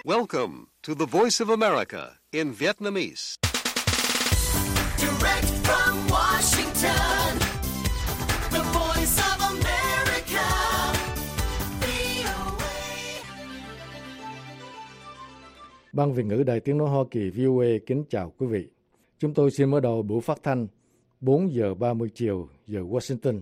Welcome to the Voice of America in Vietnamese. Direct from Washington, the Voice of America, VOA. Ban Việt ngữ Đài Tiếng nói Hoa Kỳ VOA kính chào quý vị. Chúng tôi xin mở đầu buổi phát thanh 4 giờ 30 chiều giờ Washington,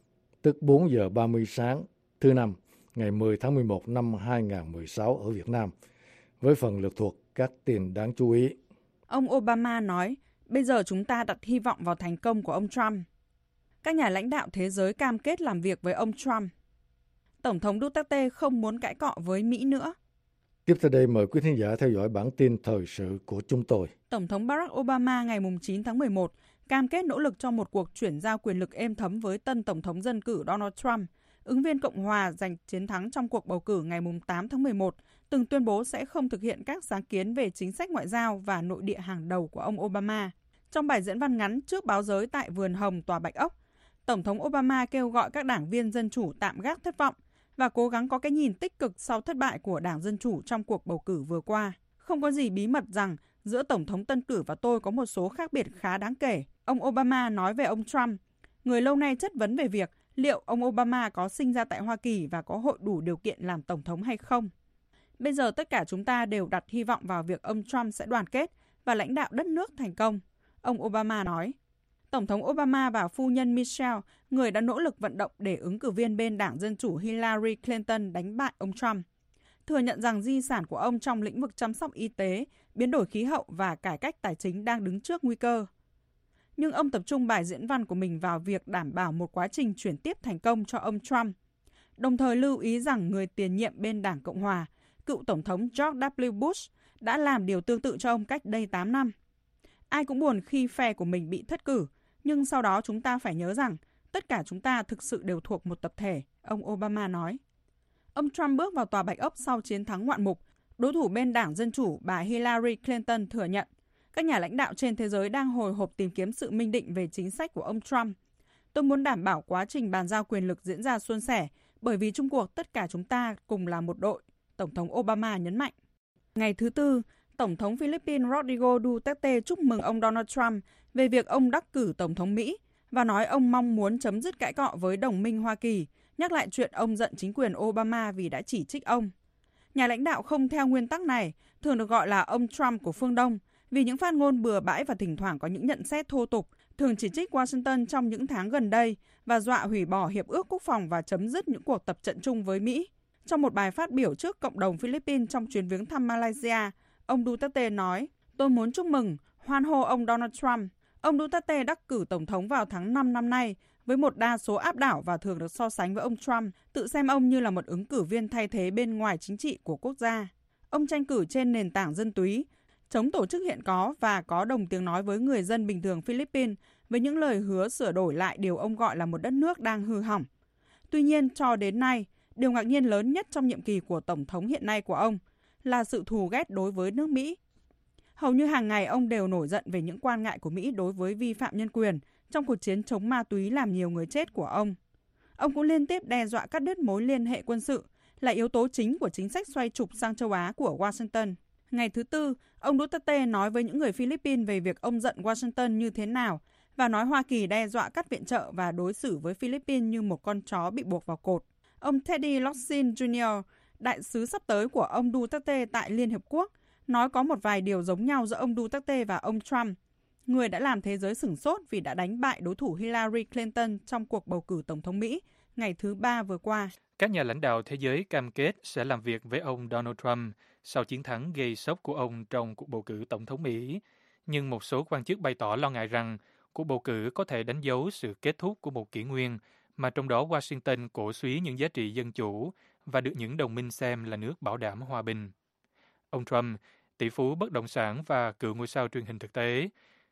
tức 4 giờ 30 sáng thứ Năm, ngày 10 tháng 11 năm 2016 ở Việt Nam, với phần lược thuộc các tin đáng chú ý. Ông Obama nói, bây giờ chúng ta đặt hy vọng vào thành công của ông Trump. Các nhà lãnh đạo thế giới cam kết làm việc với ông Trump. Tổng thống Duterte không muốn cãi cọ với Mỹ nữa. Tiếp theo đây mời quý thính giả theo dõi bản tin thời sự của chúng tôi. Tổng thống Barack Obama ngày 9 tháng 11 cam kết nỗ lực cho một cuộc chuyển giao quyền lực êm thấm với tân Tổng thống dân cử Donald Trump, ứng viên Cộng hòa giành chiến thắng trong cuộc bầu cử ngày 8 tháng 11, từng tuyên bố sẽ không thực hiện các sáng kiến về chính sách ngoại giao và nội địa hàng đầu của ông Obama. Trong bài diễn văn ngắn trước báo giới tại Vườn Hồng Tòa Bạch Ốc, Tổng thống Obama kêu gọi các đảng viên Dân Chủ tạm gác thất vọng và cố gắng có cái nhìn tích cực sau thất bại của Đảng Dân Chủ trong cuộc bầu cử vừa qua. Không có gì bí mật rằng giữa Tổng thống tân cử và tôi có một số khác biệt khá đáng kể. Ông Obama nói về ông Trump, người lâu nay chất vấn về việc liệu ông Obama có sinh ra tại Hoa Kỳ và có hội đủ điều kiện làm Tổng thống hay không. Bây giờ tất cả chúng ta đều đặt hy vọng vào việc ông Trump sẽ đoàn kết và lãnh đạo đất nước thành công, ông Obama nói. Tổng thống Obama và phu nhân Michelle, người đã nỗ lực vận động để ứng cử viên bên Đảng Dân Chủ Hillary Clinton đánh bại ông Trump, thừa nhận rằng di sản của ông trong lĩnh vực chăm sóc y tế, biến đổi khí hậu và cải cách tài chính đang đứng trước nguy cơ. Nhưng ông tập trung bài diễn văn của mình vào việc đảm bảo một quá trình chuyển tiếp thành công cho ông Trump, đồng thời lưu ý rằng người tiền nhiệm bên Đảng Cộng Hòa, cựu Tổng thống George W. Bush, đã làm điều tương tự cho ông cách đây 8 năm. Ai cũng buồn khi phe của mình bị thất cử, nhưng sau đó chúng ta phải nhớ rằng tất cả chúng ta thực sự đều thuộc một tập thể, ông Obama nói. Ông Trump bước vào Tòa Bạch Ốc sau chiến thắng ngoạn mục. Đối thủ bên Đảng Dân Chủ, bà Hillary Clinton thừa nhận các nhà lãnh đạo trên thế giới đang hồi hộp tìm kiếm sự minh định về chính sách của ông Trump. Tôi muốn đảm bảo quá trình bàn giao quyền lực diễn ra suôn sẻ, bởi vì chung cuộc tất cả chúng ta cùng là một đội, Tổng thống Obama nhấn mạnh. Ngày thứ Tư, Tổng thống Philippines Rodrigo Duterte chúc mừng ông Donald Trump về việc ông đắc cử Tổng thống Mỹ và nói ông mong muốn chấm dứt cãi cọ với đồng minh Hoa Kỳ, nhắc lại chuyện ông giận chính quyền Obama vì đã chỉ trích ông. Nhà lãnh đạo không theo nguyên tắc này, thường được gọi là ông Trump của phương Đông, vì những phát ngôn bừa bãi và thỉnh thoảng có những nhận xét thô tục, thường chỉ trích Washington trong những tháng gần đây và dọa hủy bỏ hiệp ước quốc phòng và chấm dứt những cuộc tập trận chung với Mỹ. Trong một bài phát biểu trước cộng đồng Philippines trong chuyến viếng thăm Malaysia, ông Duterte nói, tôi muốn chúc mừng, hoan hô ông Donald Trump. Ông Duterte đắc cử Tổng thống vào tháng 5 năm nay với một đa số áp đảo và thường được so sánh với ông Trump, tự xem ông như là một ứng cử viên thay thế bên ngoài chính trị của quốc gia. Ông tranh cử trên nền tảng dân túy, chống tổ chức hiện có và có đồng tiếng nói với người dân bình thường Philippines với những lời hứa sửa đổi lại điều ông gọi là một đất nước đang hư hỏng. Tuy nhiên, cho đến nay, điều ngạc nhiên lớn nhất trong nhiệm kỳ của Tổng thống hiện nay của ông là sự thù ghét đối với nước Mỹ. Hầu như hàng ngày ông đều nổi giận về những quan ngại của Mỹ đối với vi phạm nhân quyền trong cuộc chiến chống ma túy làm nhiều người chết của ông. Ông cũng liên tiếp đe dọa cắt đứt mối liên hệ quân sự, là yếu tố chính của chính sách xoay trục sang châu Á của Washington. Ngày thứ Tư, ông Duterte nói với những người Philippines về việc ông giận Washington như thế nào và nói Hoa Kỳ đe dọa cắt viện trợ và đối xử với Philippines như một con chó bị buộc vào cột. Ông Teddy Locsin Jr., đại sứ sắp tới của ông Duterte tại Liên Hiệp Quốc, nói có một vài điều giống nhau giữa ông Duterte và ông Trump, người đã làm thế giới sửng sốt vì đã đánh bại đối thủ Hillary Clinton trong cuộc bầu cử Tổng thống Mỹ ngày thứ Ba vừa qua. Các nhà lãnh đạo thế giới cam kết sẽ làm việc với ông Donald Trump sau chiến thắng gây sốc của ông trong cuộc bầu cử Tổng thống Mỹ. Nhưng một số quan chức bày tỏ lo ngại rằng cuộc bầu cử có thể đánh dấu sự kết thúc của một kỷ nguyên mà trong đó Washington cổ suý những giá trị dân chủ và được những đồng minh xem là nước bảo đảm hòa bình. Ông Trump, tỷ phú bất động sản và cựu ngôi sao truyền hình thực tế,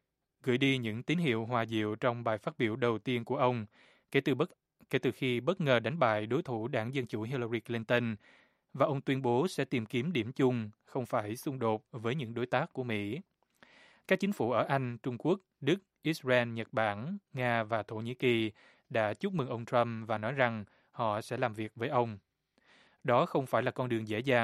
gửi đi những tín hiệu hòa dịu trong bài phát biểu đầu tiên của ông kể từ khi bất ngờ đánh bại đối thủ Đảng Dân Chủ Hillary Clinton, và ông tuyên bố sẽ tìm kiếm điểm chung, không phải xung đột với những đối tác của Mỹ. Các chính phủ ở Anh, Trung Quốc, Đức, Israel, Nhật Bản, Nga và Thổ Nhĩ Kỳ đã chúc mừng ông Trump và nói rằng họ sẽ làm việc với ông. Đó không phải là con đường dễ dàng,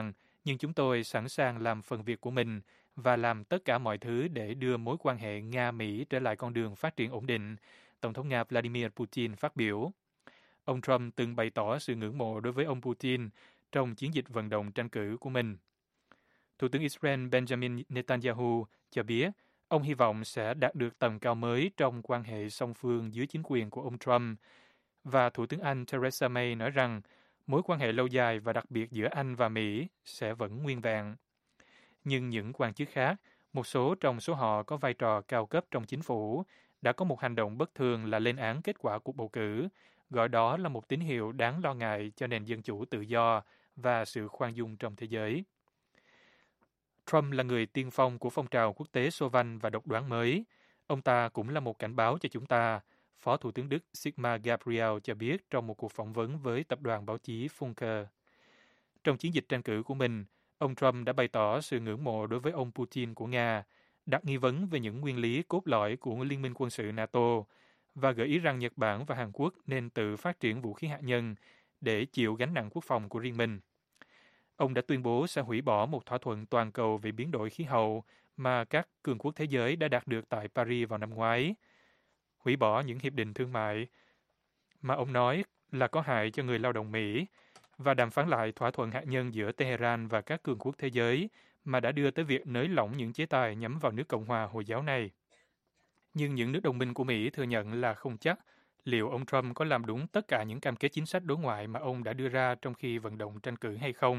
nhưng chúng tôi sẵn sàng làm phần việc của mình và làm tất cả mọi thứ để đưa mối quan hệ Nga-Mỹ trở lại con đường phát triển ổn định, Tổng thống Nga Vladimir Putin phát biểu. Ông Trump từng bày tỏ sự ngưỡng mộ đối với ông Putin trong chiến dịch vận động tranh cử của mình. Thủ tướng Israel Benjamin Netanyahu cho biết ông hy vọng sẽ đạt được tầm cao mới trong quan hệ song phương dưới chính quyền của ông Trump. Và Thủ tướng Anh Theresa May nói rằng mối quan hệ lâu dài và đặc biệt giữa Anh và Mỹ sẽ vẫn nguyên vẹn. Nhưng những quan chức khác, một số trong số họ có vai trò cao cấp trong chính phủ, đã có một hành động bất thường là lên án kết quả cuộc bầu cử, gọi đó là một tín hiệu đáng lo ngại cho nền dân chủ tự do và sự khoan dung trong thế giới. Trump là người tiên phong của phong trào quốc tế xô vanh và độc đoán mới. Ông ta cũng là một cảnh báo cho chúng ta, Phó Thủ tướng Đức Sigmar Gabriel cho biết trong một cuộc phỏng vấn với tập đoàn báo chí Funke. Trong chiến dịch tranh cử của mình, ông Trump đã bày tỏ sự ngưỡng mộ đối với ông Putin của Nga, đặt nghi vấn về những nguyên lý cốt lõi của Liên minh quân sự NATO và gợi ý rằng Nhật Bản và Hàn Quốc nên tự phát triển vũ khí hạt nhân để chịu gánh nặng quốc phòng của riêng mình. Ông đã tuyên bố sẽ hủy bỏ một thỏa thuận toàn cầu về biến đổi khí hậu mà các cường quốc thế giới đã đạt được tại Paris vào năm ngoái, hủy bỏ những hiệp định thương mại mà ông nói là có hại cho người lao động Mỹ và đàm phán lại thỏa thuận hạt nhân giữa Tehran và các cường quốc thế giới mà đã đưa tới việc nới lỏng những chế tài nhắm vào nước Cộng hòa Hồi giáo này. Nhưng những nước đồng minh của Mỹ thừa nhận là không chắc liệu ông Trump có làm đúng tất cả những cam kết chính sách đối ngoại mà ông đã đưa ra trong khi vận động tranh cử hay không.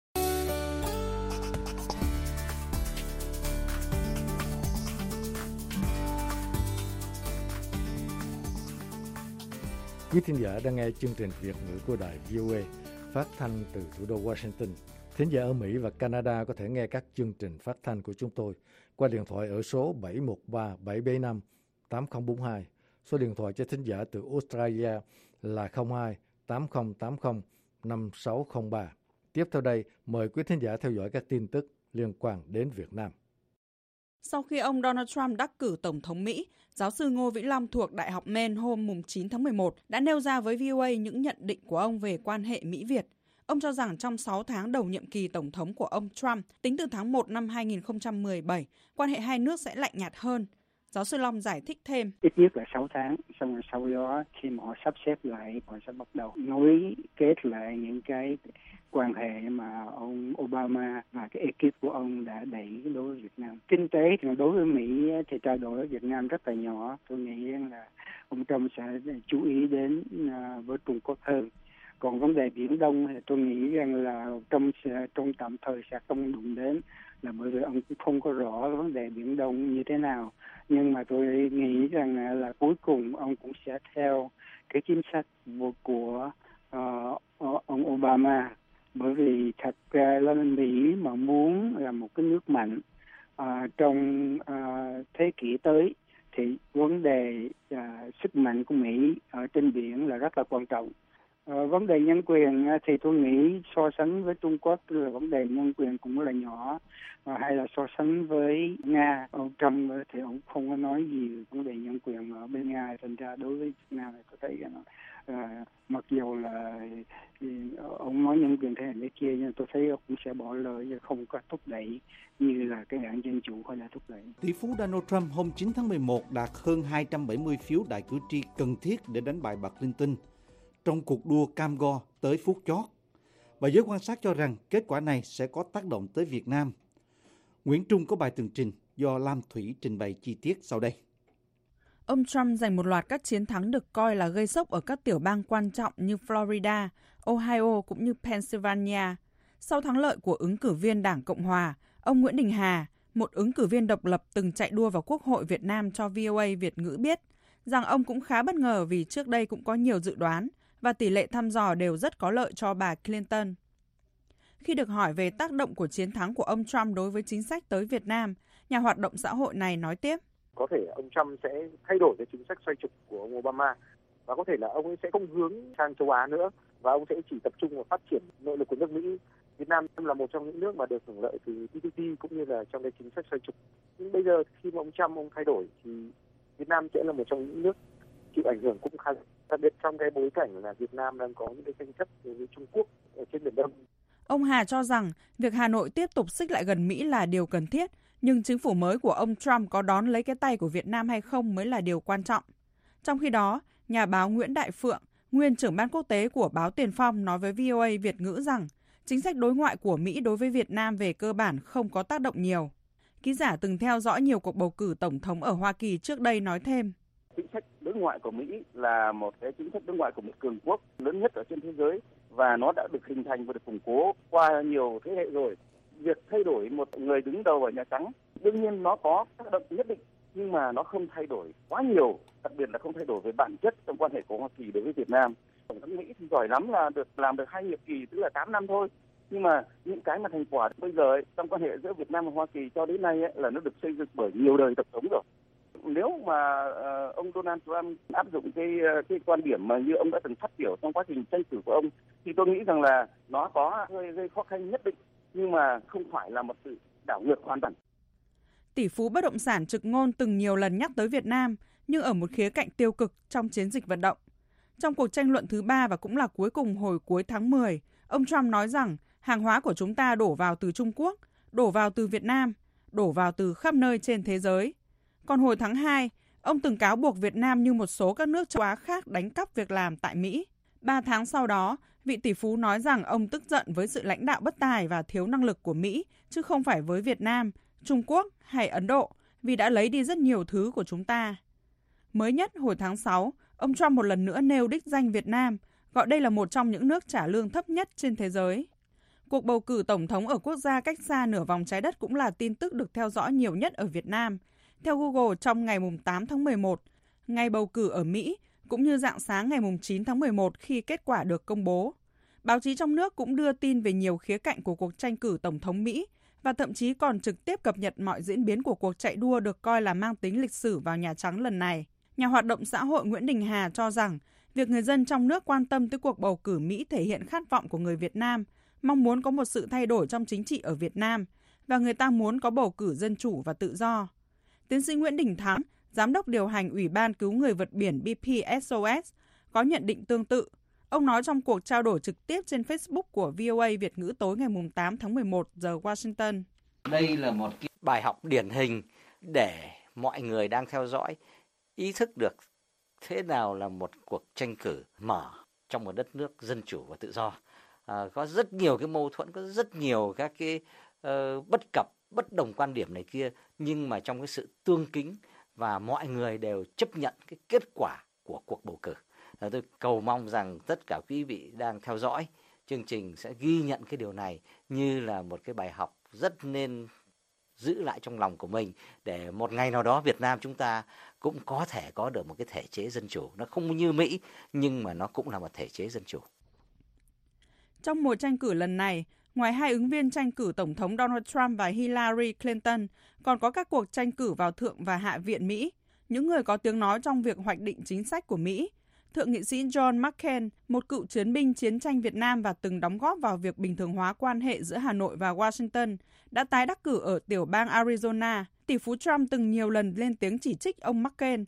Quý thính giả đang nghe chương trình Việt ngữ của đài VOA phát thanh từ thủ đô Washington. Thính giả ở Mỹ và Canada có thể nghe các chương trình phát thanh của chúng tôi qua điện thoại ở số 713-775-8042. Số điện thoại cho thính giả từ Australia là 02-8080-5603. Tiếp theo đây, mời quý thính giả theo dõi các tin tức liên quan đến Việt Nam. Sau khi ông Donald Trump đắc cử Tổng thống Mỹ, giáo sư Ngô Vĩ Long thuộc Đại học Maine hôm 9 tháng 11 đã nêu ra với VOA những nhận định của ông về quan hệ Mỹ-Việt. Ông cho rằng trong 6 tháng đầu nhiệm kỳ Tổng thống của ông Trump, tính từ tháng 1 năm 2017, quan hệ hai nước sẽ lạnh nhạt hơn. Giáo sư Long giải thích thêm. Ít nhất là 6 tháng, xong rồi sau đó khi mà họ sắp xếp lại, họ sẽ bắt đầu nối kết lại những cái quan hệ mà ông Obama và cái ekip của ông đã đẩy đối với Việt Nam. Kinh tế thì đối với Mỹ thì trao đổi với Việt Nam rất là nhỏ. Tôi nghĩ là ông Trump sẽ chú ý đến với Trung Quốc hơn. Còn vấn đề Biển Đông thì tôi nghĩ rằng là Trump sẽ trong tạm thời sẽ không đụng đến, là bởi vì ông cũng không có rõ vấn đề Biển Đông như thế nào. Nhưng mà tôi nghĩ rằng là cuối cùng ông cũng sẽ theo cái chính sách của ông Obama. Bởi vì thật ra là Mỹ mà muốn là một cái nước mạnh trong thế kỷ tới thì vấn đề sức mạnh của Mỹ ở trên biển là rất là quan trọng. Vấn đề nhân quyền thì tôi nghĩ so sánh với Trung Quốc là vấn đề nhân quyền cũng là nhỏ, hay là so sánh với Nga, ông Trump thì ông không có nói gì vấn đề nhân quyền ở bên Nga. Thành ra đối với Việt Nam tôi thấy mặc dù là ông nói nhân quyền thế này thế kia, nhưng tôi thấy ông cũng sẽ bỏ lời và không có thúc đẩy như là cái đảng Dân Chủ hay là thúc đẩy. Tỷ phú Donald Trump hôm 9 tháng 11 đạt hơn 270 phiếu đại cử tri cần thiết để đánh bại bà Clinton trong cuộc đua cam go tới phút chót. Và giới quan sát cho rằng kết quả này sẽ có tác động tới Việt Nam. Nguyễn Trung có bài tường trình do Lam Thủy trình bày chi tiết sau đây. Ông Trump giành một loạt các chiến thắng được coi là gây sốc ở các tiểu bang quan trọng như Florida, Ohio cũng như Pennsylvania. Sau thắng lợi của ứng cử viên Đảng Cộng Hòa, ông Nguyễn Đình Hà, một ứng cử viên độc lập từng chạy đua vào Quốc hội Việt Nam cho VOA Việt ngữ biết rằng ông cũng khá bất ngờ vì trước đây cũng có nhiều dự đoán và tỷ lệ thăm dò đều rất có lợi cho bà Clinton. Khi được hỏi về tác động của chiến thắng của ông Trump đối với chính sách tới Việt Nam, nhà hoạt động xã hội này nói tiếp. Có thể ông Trump sẽ thay đổi cái chính sách xoay trục của ông Obama và có thể là ông ấy sẽ không hướng sang châu Á nữa và ông sẽ chỉ tập trung vào phát triển nội lực của nước Mỹ. Việt Nam là một trong những nước mà được hưởng lợi từ TPP cũng như là trong cái chính sách xoay trục. Nhưng bây giờ khi mà ông Trump ông thay đổi thì Việt Nam sẽ là một trong những nước chịu ảnh hưởng cũng khá, đặc biệt trong cái bối cảnh là Việt Nam đang có những cái tranh chấp với Trung Quốc ở trên Biển Đông. Ông Hà cho rằng việc Hà Nội tiếp tục xích lại gần Mỹ là điều cần thiết, nhưng chính phủ mới của ông Trump có đón lấy cái tay của Việt Nam hay không mới là điều quan trọng. Trong khi đó, nhà báo Nguyễn Đại Phượng, nguyên trưởng ban quốc tế của báo Tiền Phong nói với VOA Việt ngữ rằng chính sách đối ngoại của Mỹ đối với Việt Nam về cơ bản không có tác động nhiều. Ký giả từng theo dõi nhiều cuộc bầu cử tổng thống ở Hoa Kỳ trước đây nói thêm. Chính sách đối ngoại của Mỹ là một cái chính sách đối ngoại của một cường quốc lớn nhất ở trên thế giới và nó đã được hình thành và được củng cố qua nhiều thế hệ rồi. Việc thay đổi một người đứng đầu ở Nhà Trắng đương nhiên nó có tác động nhất định nhưng mà nó không thay đổi quá nhiều, đặc biệt là không thay đổi về bản chất trong quan hệ của Hoa Kỳ đối với Việt Nam. Tổng thống Mỹ thì giỏi lắm là làm được 2 nhiệm kỳ, tức là 8 năm thôi. Nhưng mà những cái mà thành quả bây giờ trong quan hệ giữa Việt Nam và Hoa Kỳ cho đến nay là nó được xây dựng bởi nhiều đời tổng thống rồi. Nếu mà ông Donald Trump áp dụng cái quan điểm mà như ông đã từng phát biểu trong quá trình tranh cử của ông thì tôi nghĩ rằng là nó có hơi gây khó khăn nhất định nhưng mà không phải là một sự đảo ngược hoàn toàn. Tỷ phú bất động sản Trực Ngôn từng nhiều lần nhắc tới Việt Nam nhưng ở một khía cạnh tiêu cực trong chiến dịch vận động. Trong cuộc tranh luận thứ 3 và cũng là cuối cùng hồi cuối tháng 10, ông Trump nói rằng hàng hóa của chúng ta đổ vào từ Trung Quốc, đổ vào từ Việt Nam, đổ vào từ khắp nơi trên thế giới. Còn hồi tháng 2, ông từng cáo buộc Việt Nam như một số các nước châu Á khác đánh cắp việc làm tại Mỹ. 3 tháng sau đó, vị tỷ phú nói rằng ông tức giận với sự lãnh đạo bất tài và thiếu năng lực của Mỹ, chứ không phải với Việt Nam, Trung Quốc hay Ấn Độ, vì đã lấy đi rất nhiều thứ của chúng ta. Mới nhất hồi tháng 6, ông Trump một lần nữa nêu đích danh Việt Nam, gọi đây là một trong những nước trả lương thấp nhất trên thế giới. Cuộc bầu cử tổng thống ở quốc gia cách xa nửa vòng trái đất cũng là tin tức được theo dõi nhiều nhất ở Việt Nam. Theo Google, trong ngày 8 tháng 11, ngày bầu cử ở Mỹ, cũng như rạng sáng ngày 9 tháng 11 khi kết quả được công bố. Báo chí trong nước cũng đưa tin về nhiều khía cạnh của cuộc tranh cử tổng thống Mỹ và thậm chí còn trực tiếp cập nhật mọi diễn biến của cuộc chạy đua được coi là mang tính lịch sử vào Nhà Trắng lần này. Nhà hoạt động xã hội Nguyễn Đình Hà cho rằng việc người dân trong nước quan tâm tới cuộc bầu cử Mỹ thể hiện khát vọng của người Việt Nam, mong muốn có một sự thay đổi trong chính trị ở Việt Nam và người ta muốn có bầu cử dân chủ và tự do. Tiến sĩ Nguyễn Đình Thắng, Giám đốc điều hành Ủy ban Cứu người vượt biển BP SOS, có nhận định tương tự. Ông nói trong cuộc trao đổi trực tiếp trên Facebook của VOA Việt ngữ tối ngày 8 tháng 11 giờ Washington. Đây là một cái bài học điển hình để mọi người đang theo dõi ý thức được thế nào là một cuộc tranh cử mở trong một đất nước dân chủ và tự do. Có rất nhiều cái mâu thuẫn, có rất nhiều các cái bất cập, bất đồng quan điểm này kia, nhưng mà trong cái sự tương kính và mọi người đều chấp nhận cái kết quả của cuộc bầu cử. Tôi cầu mong rằng tất cả quý vị đang theo dõi chương trình sẽ ghi nhận cái điều này như là một cái bài học rất nên giữ lại trong lòng của mình để một ngày nào đó Việt Nam chúng ta cũng có thể có được một cái thể chế dân chủ. Nó không như Mỹ nhưng mà nó cũng là một thể chế dân chủ. Trong mùa tranh cử lần này, ngoài hai ứng viên tranh cử Tổng thống Donald Trump và Hillary Clinton, còn có các cuộc tranh cử vào Thượng và Hạ viện Mỹ, những người có tiếng nói trong việc hoạch định chính sách của Mỹ. Thượng nghị sĩ John McCain, một cựu chiến binh chiến tranh Việt Nam và từng đóng góp vào việc bình thường hóa quan hệ giữa Hà Nội và Washington, đã tái đắc cử ở tiểu bang Arizona. Tỷ phú Trump từng nhiều lần lên tiếng chỉ trích ông McCain.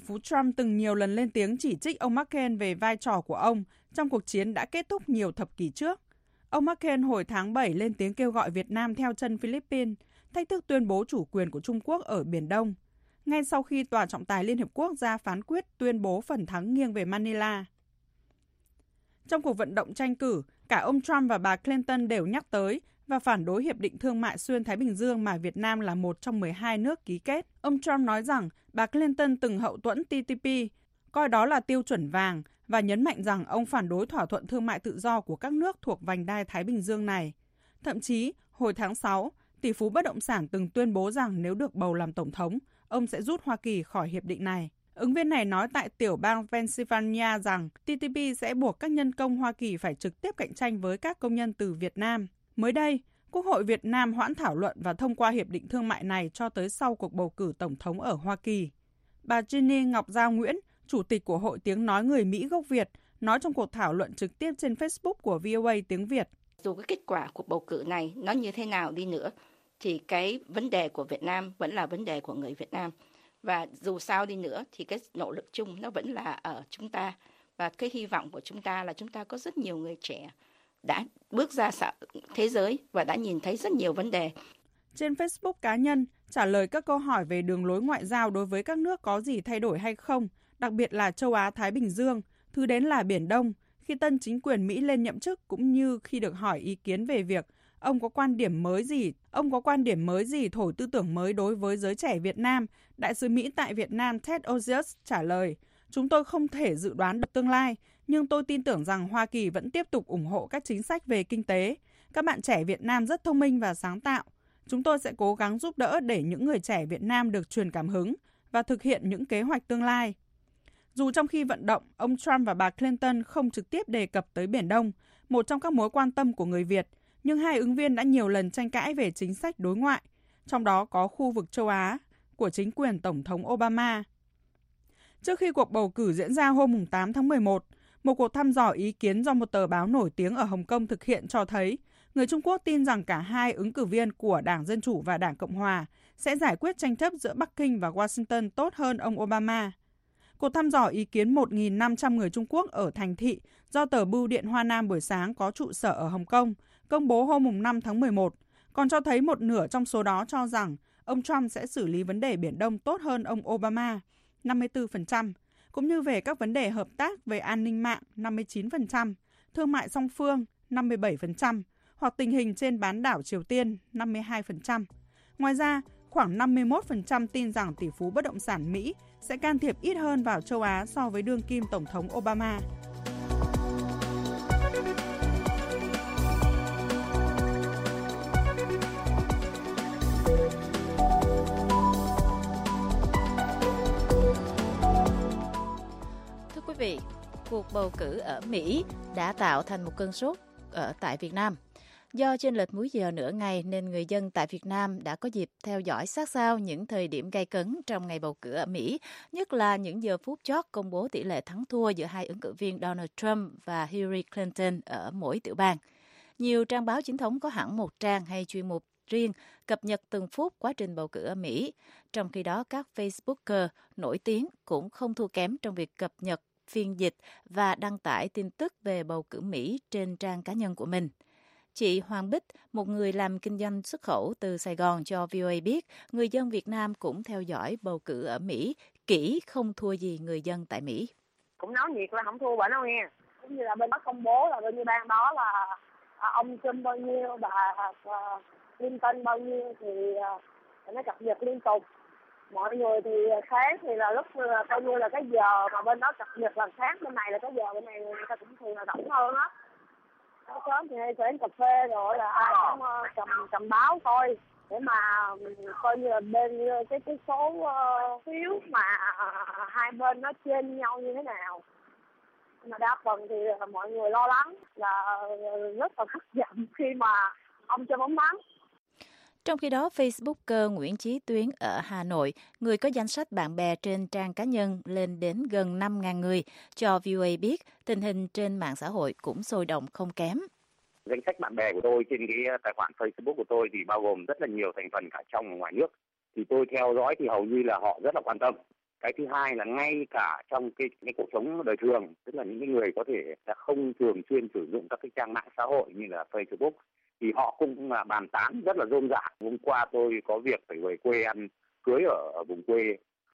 Về vai trò của ông trong cuộc chiến đã kết thúc nhiều thập kỷ trước. Ông McCain hồi tháng 7 lên tiếng kêu gọi Việt Nam theo chân Philippines, thách thức tuyên bố chủ quyền của Trung Quốc ở Biển Đông, ngay sau khi Tòa trọng tài Liên Hiệp Quốc ra phán quyết tuyên bố phần thắng nghiêng về Manila. Trong cuộc vận động tranh cử, cả ông Trump và bà Clinton đều nhắc tới và phản đối Hiệp định Thương mại Xuyên Thái Bình Dương mà Việt Nam là một trong 12 nước ký kết. Ông Trump nói rằng bà Clinton từng hậu thuẫn TPP, coi đó là tiêu chuẩn vàng và nhấn mạnh rằng ông phản đối thỏa thuận thương mại tự do của các nước thuộc vành đai Thái Bình Dương này. Thậm chí, hồi tháng 6, tỷ phú bất động sản từng tuyên bố rằng nếu được bầu làm tổng thống, ông sẽ rút Hoa Kỳ khỏi hiệp định này. Ứng viên này nói tại tiểu bang Pennsylvania rằng TPP sẽ buộc các nhân công Hoa Kỳ phải trực tiếp cạnh tranh với các công nhân từ Việt Nam. Mới đây, Quốc hội Việt Nam hoãn thảo luận và thông qua hiệp định thương mại này cho tới sau cuộc bầu cử tổng thống ở Hoa Kỳ. Bà Ginny Ngọc Giao Nguyễn, Chủ tịch của Hội Tiếng Nói Người Mỹ gốc Việt, nói trong cuộc thảo luận trực tiếp trên Facebook của VOA Tiếng Việt. Dù cái kết quả cuộc bầu cử này nó như thế nào đi nữa, thì cái vấn đề của Việt Nam vẫn là vấn đề của người Việt Nam. Và dù sao đi nữa thì cái nỗ lực chung nó vẫn là ở chúng ta. Và cái hy vọng của chúng ta là chúng ta có rất nhiều người trẻ đã bước ra thế giới và đã nhìn thấy rất nhiều vấn đề. Trên Facebook cá nhân, trả lời các câu hỏi về đường lối ngoại giao đối với các nước có gì thay đổi hay không, đặc biệt là châu Á-Thái Bình Dương, thứ đến là Biển Đông, khi tân chính quyền Mỹ lên nhậm chức cũng như khi được hỏi ý kiến về việc ông có quan điểm mới gì thổi tư tưởng mới đối với giới trẻ Việt Nam, Đại sứ Mỹ tại Việt Nam Ted Osius trả lời, chúng tôi không thể dự đoán được tương lai, nhưng tôi tin tưởng rằng Hoa Kỳ vẫn tiếp tục ủng hộ các chính sách về kinh tế. Các bạn trẻ Việt Nam rất thông minh và sáng tạo. Chúng tôi sẽ cố gắng giúp đỡ để những người trẻ Việt Nam được truyền cảm hứng và thực hiện những kế hoạch tương lai. Dù trong khi vận động, ông Trump và bà Clinton không trực tiếp đề cập tới Biển Đông, một trong các mối quan tâm của người Việt, nhưng hai ứng viên đã nhiều lần tranh cãi về chính sách đối ngoại, trong đó có khu vực châu Á của chính quyền Tổng thống Obama. Trước khi cuộc bầu cử diễn ra hôm 8 tháng 11, một cuộc thăm dò ý kiến do một tờ báo nổi tiếng ở Hồng Kông thực hiện cho thấy người Trung Quốc tin rằng cả hai ứng cử viên của Đảng Dân Chủ và Đảng Cộng Hòa sẽ giải quyết tranh chấp giữa Bắc Kinh và Washington tốt hơn ông Obama. Cuộc thăm dò ý kiến 1.500 người Trung Quốc ở thành thị do tờ Bưu điện Hoa Nam buổi sáng có trụ sở ở Hồng Kông công bố hôm 5 tháng 11, còn cho thấy một nửa trong số đó cho rằng ông Trump sẽ xử lý vấn đề Biển Đông tốt hơn ông Obama, 54%, cũng như về các vấn đề hợp tác về an ninh mạng, 59%, thương mại song phương, 57%, hoặc tình hình trên bán đảo Triều Tiên, 52%. Ngoài ra, khoảng 51% tin rằng tỷ phú bất động sản Mỹ sẽ can thiệp ít hơn vào châu Á so với đương kim Tổng thống Obama. Thưa quý vị, cuộc bầu cử ở Mỹ đã tạo thành một cơn sốt ở tại Việt Nam. Do chênh lệch múi giờ nửa ngày nên người dân tại Việt Nam đã có dịp theo dõi sát sao những thời điểm gay cấn trong ngày bầu cử ở Mỹ, nhất là những giờ phút chót công bố tỷ lệ thắng thua giữa hai ứng cử viên Donald Trump và Hillary Clinton ở mỗi tiểu bang. Nhiều trang báo chính thống có hẳn một trang hay chuyên mục riêng cập nhật từng phút quá trình bầu cử ở Mỹ. Trong khi đó, các Facebooker nổi tiếng cũng không thua kém trong việc cập nhật, phiên dịch và đăng tải tin tức về bầu cử Mỹ trên trang cá nhân của mình. Chị Hoàng Bích, một người làm kinh doanh xuất khẩu từ Sài Gòn cho VOA biết, người dân Việt Nam cũng theo dõi bầu cử ở Mỹ, kỹ không thua gì người dân tại Mỹ. Cũng náo nhiệt là không thua bà đâu nghe. Cũng như là bên đó công bố là bên như bang đó là ông Trump bao nhiêu, bà Clinton bao nhiêu thì nó cập nhật liên tục. Mọi người thì khác thì là lúc coi như là cái giờ mà bên đó cập nhật là khác, bên này là cái giờ bên này người ta cũng thường là rảnh hơn á. Sớm thì hay đến cà phê rồi là ai cũng cầm báo thôi để mà mình coi như là bên cái số phiếu mà hai bên nó chênh nhau như thế nào. Mà đa phần thì mọi người lo lắng là rất là thất vọng khi mà ông cho bóng thắng. Trong khi đó, Facebooker Nguyễn Chí Tuyến ở Hà Nội, người có danh sách bạn bè trên trang cá nhân lên đến gần 5.000 người, cho VOA biết tình hình trên mạng xã hội cũng sôi động không kém. Danh sách bạn bè của tôi trên cái tài khoản Facebook của tôi thì bao gồm rất là nhiều thành phần cả trong và ngoài nước. Thì tôi theo dõi thì hầu như là họ rất là quan tâm. Cái thứ hai là ngay cả trong cái cuộc sống đời thường, tức là những cái người có thể là không thường xuyên sử dụng các cái trang mạng xã hội như là Facebook, thì họ cũng bàn tán rất là rôm rả. Hôm qua tôi có việc phải về quê ăn cưới ở vùng quê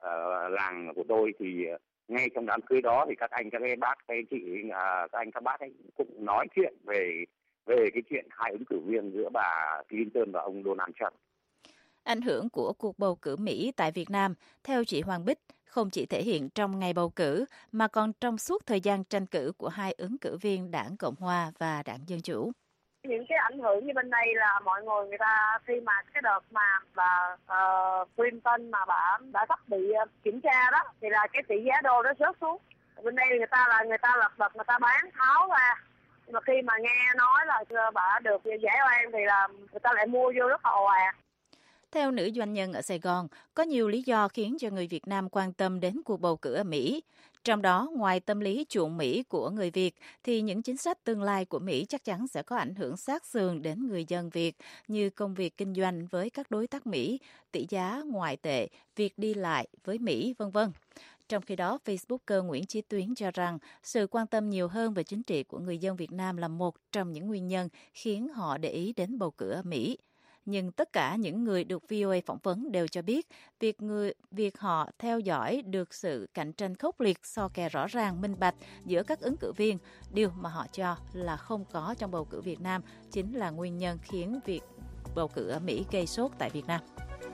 làng của tôi, thì ngay trong đám cưới đó thì các anh, các bác, các chị, các anh, các bác ấy cũng nói chuyện về cái chuyện hai ứng cử viên giữa bà Clinton và ông Donald Trump. Ảnh hưởng của cuộc bầu cử Mỹ tại Việt Nam, theo chị Hoàng Bích, không chỉ thể hiện trong ngày bầu cử mà còn trong suốt thời gian tranh cử của hai ứng cử viên Đảng Cộng Hòa và Đảng Dân Chủ. Những cái ảnh hưởng như bên đây là mọi người ta khi mà cái đợt mà bà Clinton mà bà đã sắp bị kiểm tra đó thì là cái tỷ giá đô nó rớt xuống. Bên đây người ta lật đật người ta bán tháo ra. Nhưng mà khi mà nghe nói là bà được giải oan thì là người ta lại mua vô rất là ồ ạt. Theo nữ doanh nhân ở Sài Gòn, có nhiều lý do khiến cho người Việt Nam quan tâm đến cuộc bầu cử ở Mỹ. Trong đó, ngoài tâm lý chuộng Mỹ của người Việt, thì những chính sách tương lai của Mỹ chắc chắn sẽ có ảnh hưởng sát sườn đến người dân Việt, như công việc kinh doanh với các đối tác Mỹ, tỷ giá ngoại tệ, việc đi lại với Mỹ, v.v. Trong khi đó, Facebooker Nguyễn Chí Tuyến cho rằng sự quan tâm nhiều hơn về chính trị của người dân Việt Nam là một trong những nguyên nhân khiến họ để ý đến bầu cử ở Mỹ. Nhưng tất cả những người được VOA phỏng vấn đều cho biết việc họ theo dõi được sự cạnh tranh khốc liệt, so kè rõ ràng, minh bạch giữa các ứng cử viên, điều mà họ cho là không có trong bầu cử Việt Nam, chính là nguyên nhân khiến việc bầu cử ở Mỹ gây sốt tại Việt Nam.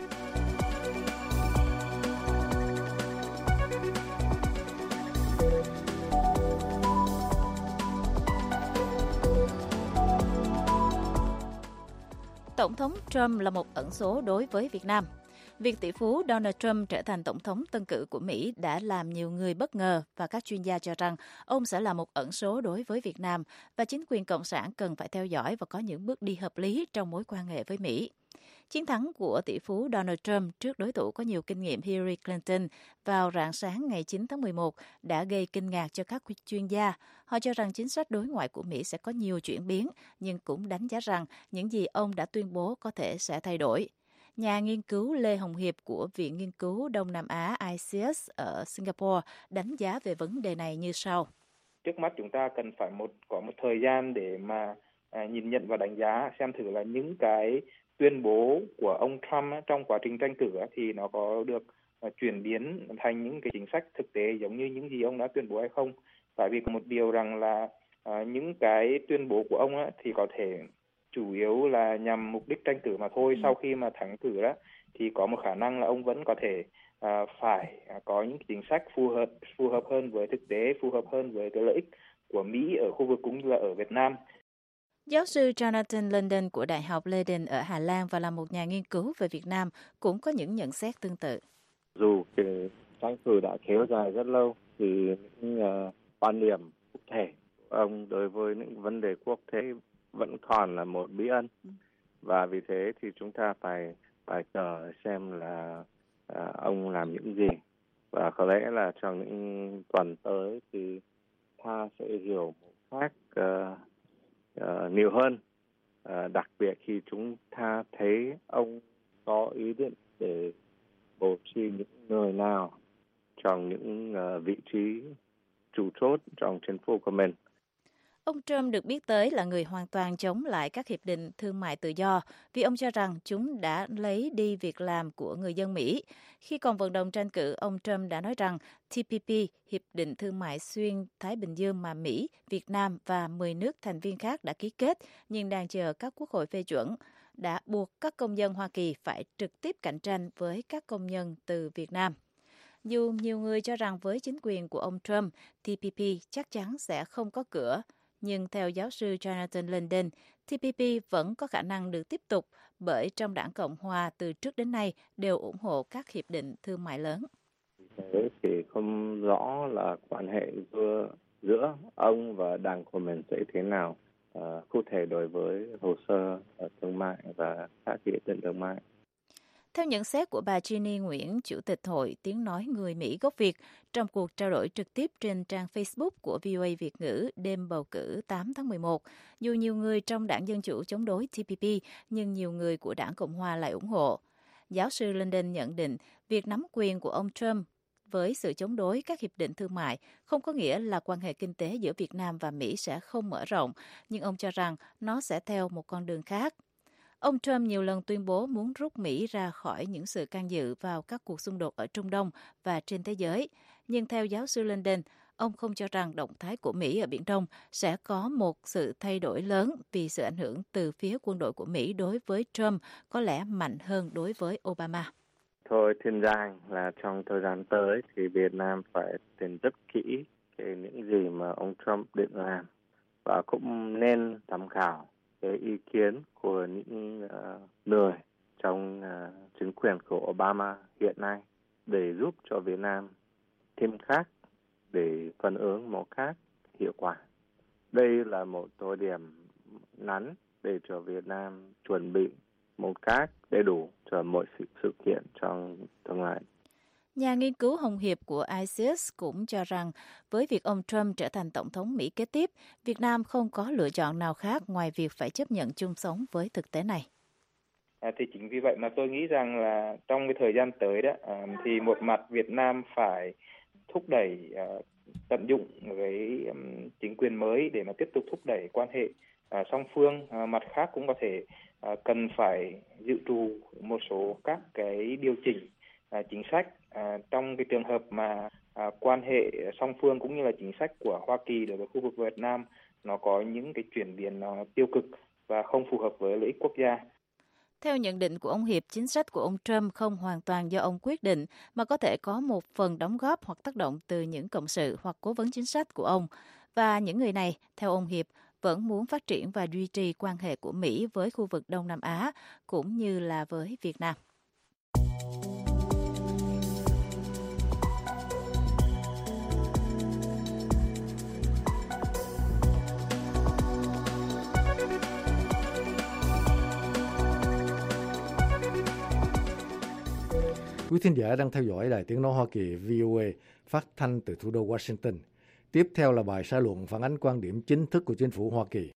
Tổng thống Trump là một ẩn số đối với Việt Nam. Việc tỷ phú Donald Trump trở thành tổng thống tân cử của Mỹ đã làm nhiều người bất ngờ và các chuyên gia cho rằng ông sẽ là một ẩn số đối với Việt Nam và chính quyền Cộng sản cần phải theo dõi và có những bước đi hợp lý trong mối quan hệ với Mỹ. Chiến thắng của tỷ phú Donald Trump trước đối thủ có nhiều kinh nghiệm Hillary Clinton vào rạng sáng ngày 9 tháng 11 đã gây kinh ngạc cho các chuyên gia. Họ cho rằng chính sách đối ngoại của Mỹ sẽ có nhiều chuyển biến, nhưng cũng đánh giá rằng những gì ông đã tuyên bố có thể sẽ thay đổi. Nhà nghiên cứu Lê Hồng Hiệp của Viện Nghiên cứu Đông Nam Á ICS ở Singapore đánh giá về vấn đề này như sau. Trước mắt chúng ta cần phải có một thời gian để mà nhìn nhận và đánh giá xem thử là những cái tuyên bố của ông Trump trong quá trình tranh cử thì nó có được chuyển biến thành những cái chính sách thực tế giống như những gì ông đã tuyên bố hay không. Tại vì có một điều rằng là những cái tuyên bố của ông thì có thể chủ yếu là nhằm mục đích tranh cử mà thôi. Sau khi mà thắng cử đó thì có một khả năng là ông vẫn có thể phải có những chính sách phù hợp hơn với thực tế, phù hợp hơn với cái lợi ích của Mỹ ở khu vực cũng như là ở Việt Nam. Giáo sư Jonathan Linden của Đại học Leiden ở Hà Lan và là một nhà nghiên cứu về Việt Nam cũng có những nhận xét tương tự. Dù cái tranh cử đã kéo dài rất lâu thì những quan điểm cụ thể của ông đối với những vấn đề quốc tế vẫn còn là một bí ẩn, và vì thế thì chúng ta phải chờ xem là ông làm những gì, và có lẽ là trong những tuần tới thì ta sẽ hiểu một cách nhiều hơn, đặc biệt khi chúng ta thấy ông có ý định để bố trí những người nào trong những vị trí chủ chốt trong chính phủ của mình. Ông Trump được biết tới là người hoàn toàn chống lại các hiệp định thương mại tự do vì ông cho rằng chúng đã lấy đi việc làm của người dân Mỹ. Khi còn vận động tranh cử, ông Trump đã nói rằng TPP, Hiệp định Thương mại Xuyên Thái Bình Dương mà Mỹ, Việt Nam và 10 nước thành viên khác đã ký kết nhưng đang chờ các quốc hội phê chuẩn, đã buộc các công dân Hoa Kỳ phải trực tiếp cạnh tranh với các công nhân từ Việt Nam. Dù nhiều người cho rằng với chính quyền của ông Trump, TPP chắc chắn sẽ không có cửa, nhưng theo giáo sư Jonathan Linden, TPP vẫn có khả năng được tiếp tục bởi trong đảng Cộng hòa từ trước đến nay đều ủng hộ các hiệp định thương mại lớn. Thế thì không rõ là quan hệ giữa ông và đảng của mình sẽ thế nào, cụ thể đối với hồ sơ thương mại và các hiệp định thương mại. Theo nhận xét của bà Ginny Nguyễn, Chủ tịch Hội Tiếng Nói Người Mỹ gốc Việt, trong cuộc trao đổi trực tiếp trên trang Facebook của VOA Việt ngữ đêm bầu cử 8 tháng 11, dù nhiều người trong đảng Dân Chủ chống đối TPP, nhưng nhiều người của đảng Cộng hòa lại ủng hộ. Giáo sư Linden nhận định, việc nắm quyền của ông Trump với sự chống đối các hiệp định thương mại không có nghĩa là quan hệ kinh tế giữa Việt Nam và Mỹ sẽ không mở rộng, nhưng ông cho rằng nó sẽ theo một con đường khác. Ông Trump nhiều lần tuyên bố muốn rút Mỹ ra khỏi những sự can dự vào các cuộc xung đột ở Trung Đông và trên thế giới. Nhưng theo giáo sư Linden, ông không cho rằng động thái của Mỹ ở Biển Đông sẽ có một sự thay đổi lớn vì sự ảnh hưởng từ phía quân đội của Mỹ đối với Trump có lẽ mạnh hơn đối với Obama. Tôi tin rằng là trong thời gian tới thì Việt Nam phải tìm rất kỹ về những gì mà ông Trump định làm và cũng nên tham khảo cái ý kiến của những người trong chính quyền của Obama hiện nay để giúp cho Việt Nam thêm khác để phản ứng một cách hiệu quả. Đây là một thời điểm ngắn để cho Việt Nam chuẩn bị một cách đầy đủ cho mọi sự kiện trong tương lai. Nhà nghiên cứu Hồng Hiệp của ICS cũng cho rằng với việc ông Trump trở thành tổng thống Mỹ kế tiếp, Việt Nam không có lựa chọn nào khác ngoài việc phải chấp nhận chung sống với thực tế này. Thì chính vì vậy mà tôi nghĩ rằng là trong cái thời gian tới đó thì một mặt Việt Nam phải thúc đẩy tận dụng cái chính quyền mới để mà tiếp tục thúc đẩy quan hệ song phương. Mặt khác cũng có thể cần phải dự trù một số các cái điều chỉnh chính sách trong cái trường hợp mà quan hệ song phương cũng như là chính sách của Hoa Kỳ đối với khu vực Việt Nam nó có những cái chuyển biến tiêu cực và không phù hợp với lợi ích quốc gia. Theo nhận định của ông Hiệp, chính sách của ông Trump không hoàn toàn do ông quyết định, mà có thể có một phần đóng góp hoặc tác động từ những cộng sự hoặc cố vấn chính sách của ông. Và những người này, theo ông Hiệp, vẫn muốn phát triển và duy trì quan hệ của Mỹ với khu vực Đông Nam Á, cũng như là với Việt Nam. Quý thính giả đang theo dõi Đài Tiếng Nói Hoa Kỳ VOA phát thanh từ thủ đô Washington. Tiếp theo là bài xã luận phản ánh quan điểm chính thức của chính phủ Hoa Kỳ.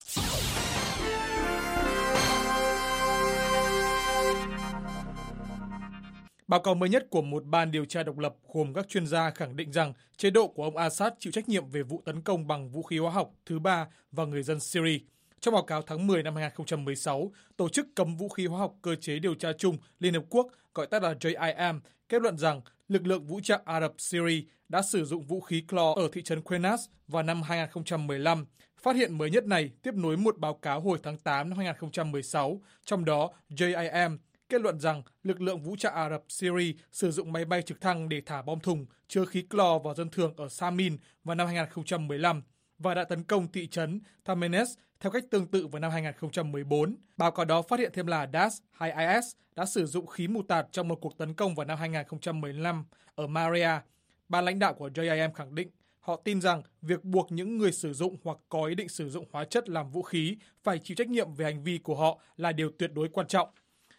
Báo cáo mới nhất của một ban điều tra độc lập gồm các chuyên gia khẳng định rằng chế độ của ông Assad chịu trách nhiệm về vụ tấn công bằng vũ khí hóa học thứ 3 vào người dân Syria. Trong báo cáo tháng 10 năm 2016, Tổ chức Cấm Vũ khí Hóa học Cơ chế Điều tra Chung Liên Hợp Quốc, gọi tắt là JIM, kết luận rằng lực lượng vũ trang Ả Rập Syria đã sử dụng vũ khí clo ở thị trấn Quennas vào năm 2015. Phát hiện mới nhất này tiếp nối một báo cáo hồi tháng 8 năm 2016, trong đó JIM kết luận rằng lực lượng vũ trang Ả Rập Syria sử dụng máy bay trực thăng để thả bom thùng chứa khí clo vào dân thường ở Samin vào năm 2015 và đã tấn công thị trấn Tamenes theo cách tương tự vào năm 2014. Báo cáo đó phát hiện thêm là Daesh hay IS đã sử dụng khí mù tạt trong một cuộc tấn công vào năm 2015 ở Maria. Ban lãnh đạo của JIM khẳng định họ tin rằng việc buộc những người sử dụng hoặc có ý định sử dụng hóa chất làm vũ khí phải chịu trách nhiệm về hành vi của họ là điều tuyệt đối quan trọng.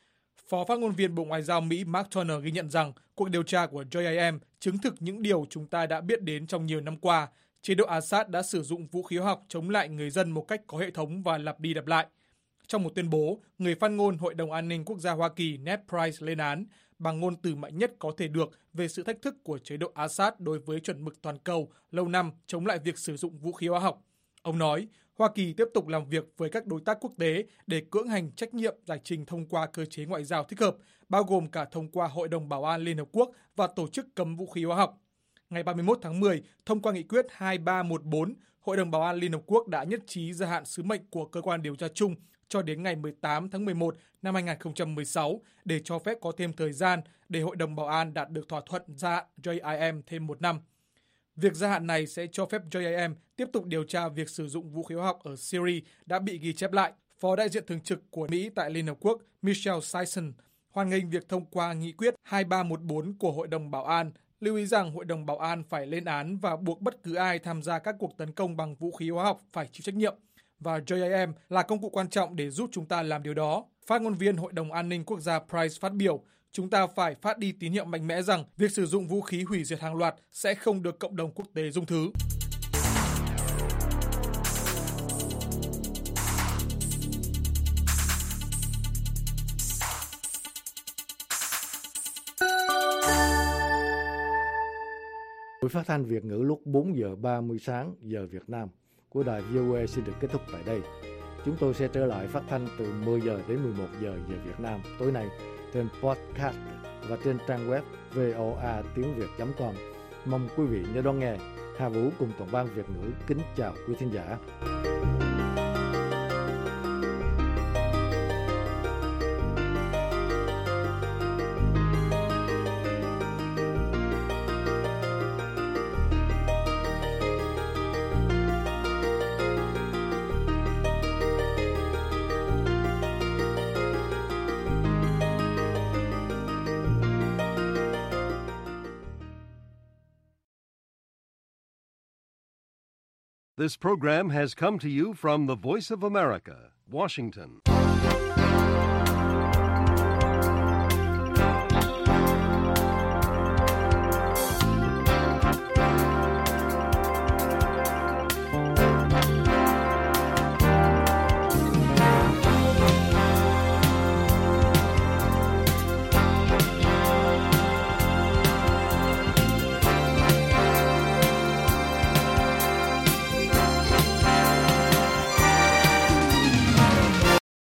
Phó phát ngôn viên Bộ Ngoại giao Mỹ Mark Turner ghi nhận rằng cuộc điều tra của JIM chứng thực những điều chúng ta đã biết đến trong nhiều năm qua. Chế độ Assad đã sử dụng vũ khí hóa học chống lại người dân một cách có hệ thống và lặp đi lặp lại. Trong một tuyên bố, người phát ngôn Hội đồng An ninh Quốc gia Hoa Kỳ Ned Price lên án bằng ngôn từ mạnh nhất có thể được về sự thách thức của chế độ Assad đối với chuẩn mực toàn cầu lâu năm chống lại việc sử dụng vũ khí hóa học. Ông nói, Hoa Kỳ tiếp tục làm việc với các đối tác quốc tế để cưỡng hành trách nhiệm giải trình thông qua cơ chế ngoại giao thích hợp, bao gồm cả thông qua Hội đồng Bảo an Liên Hợp Quốc và Tổ chức Cấm Vũ khí Hóa học. Ngày 31 tháng 10, thông qua nghị quyết 2314, Hội đồng Bảo an Liên Hợp Quốc đã nhất trí gia hạn sứ mệnh của cơ quan điều tra chung cho đến ngày 18 tháng 11 năm 2016 để cho phép có thêm thời gian để Hội đồng Bảo an đạt được thỏa thuận gia hạn JIM thêm một năm. Việc gia hạn này sẽ cho phép JIM tiếp tục điều tra việc sử dụng vũ khí hóa học ở Syria đã bị ghi chép lại. Phó đại diện thường trực của Mỹ tại Liên Hợp Quốc Michelle Sisson hoan nghênh việc thông qua nghị quyết 2314 của Hội đồng Bảo an, lưu ý rằng Hội đồng Bảo an phải lên án và buộc bất cứ ai tham gia các cuộc tấn công bằng vũ khí hóa học phải chịu trách nhiệm. Và JIM là công cụ quan trọng để giúp chúng ta làm điều đó. Phát ngôn viên Hội đồng An ninh Quốc gia Price phát biểu, chúng ta phải phát đi tín hiệu mạnh mẽ rằng việc sử dụng vũ khí hủy diệt hàng loạt sẽ không được cộng đồng quốc tế dung thứ. Buổi phát thanh Việt ngữ lúc 4 giờ 30 sáng giờ Việt Nam của đài VOA xin được kết thúc tại đây. Chúng tôi sẽ trở lại phát thanh từ 10 giờ đến 11 giờ giờ Việt Nam tối nay trên podcast và trên trang web voa.tiếng.việt.com. Mong quý vị nhớ đón nghe. Hà Vũ cùng toàn ban Việt ngữ kính chào quý thính giả. This program has come to you from the Voice of America, Washington.